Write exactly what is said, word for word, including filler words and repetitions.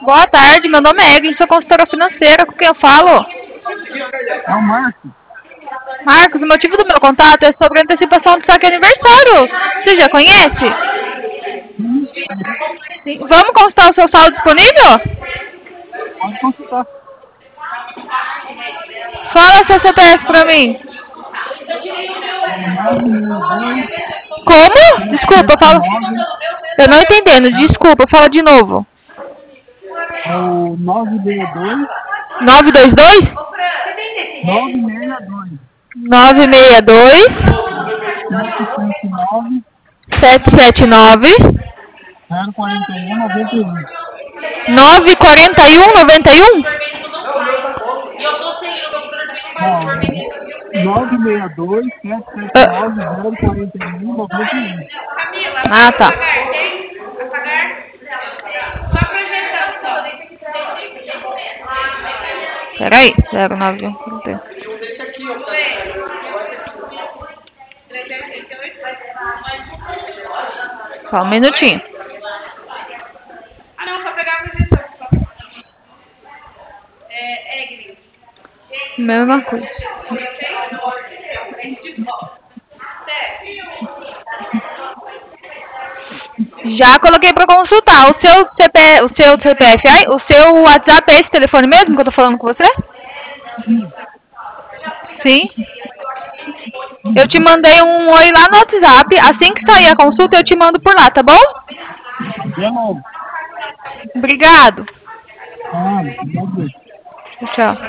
Boa tarde, meu nome é Eglin, sou consultora financeira, com quem eu falo? É o Marcos. Marcos, o motivo do meu contato é sobre a antecipação do saque aniversário. Você já conhece? Sim, Sim. Vamos consultar o seu saldo disponível? pode consultar. Fala seu C P F pra mim. É o nove seis dois, Como? sete Desculpa, sete fala. nove, Eu não entendendo, desculpa, fala de novo. é o nove seis dois, nove dois dois? nove seis dois, nove seis dois, sete sete nove, sete sete nove, zero quatro um, nove um. nove quatro um, nove um? Não, nove seis dois, sete sete nove, zero quatro um, nove um. Ah, tá. Peraí, zero nove um. Só um minutinho. Ah, não, só pegar a projeção. Só. É, Egli. Mesma coisa. Já coloquei pra consultar. O seu C P, o seu C P F, ai, o seu WhatsApp é esse telefone mesmo que eu tô falando com você? Sim. Eu te mandei um oi lá no WhatsApp. Assim que sair a consulta, eu te mando por lá, tá bom? De novo. Obrigado. Ah, pode ver. Tchau.